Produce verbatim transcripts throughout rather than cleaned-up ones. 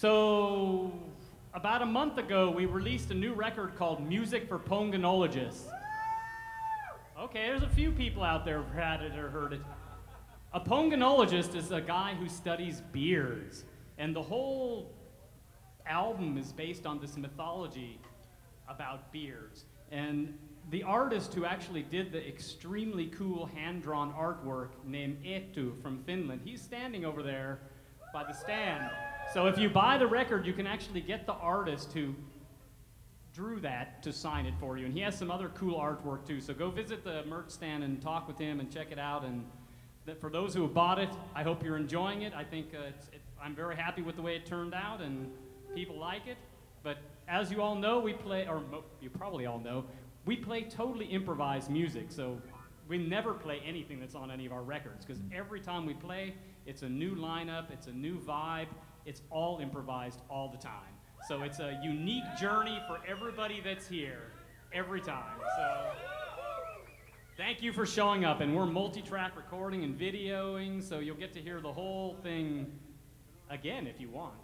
So, about a month ago, we released a new record called Music for Pongonologists. Okay, there's a few people out there who've had it or heard it. A pongonologist is a guy who studies beards, and the whole album is based on this mythology about beards. And the artist who actually did the extremely cool hand-drawn artwork named Eetu from Finland, he's standing over there by the stand. So if you buy the record, you can actually get the artist who drew that to sign it for you. And he has some other cool artwork too. So go visit the merch stand and talk with him and check it out. And that for those who have bought it, I hope you're enjoying it. I think uh, it's, it, I'm very happy with the way it turned out, and people like it. But as you all know, we play, or mo- you probably all know, we play totally improvised music. So we never play anything that's on any of our records, because every time we play, it's a new lineup, it's a new vibe, it's all improvised all the time. So it's a unique journey for everybody that's here, every time. So thank you for showing up, and we're multi-track recording and videoing, so you'll get to hear the whole thing again if you want.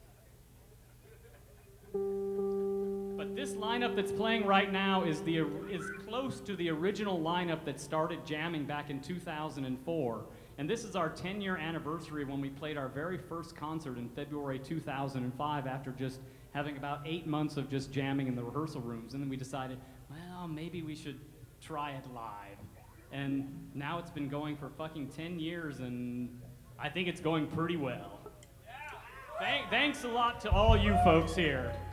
But this lineup that's playing right now is the is close to the original lineup that started jamming back in two thousand four. And this is our ten-year anniversary when we played our very first concert in February two thousand five after just having about eight months of just jamming in the rehearsal rooms. And then we decided, well, maybe we should try it live. And now it's been going for fucking ten years, and I think it's going pretty well. Thank, thanks a lot to all you folks here.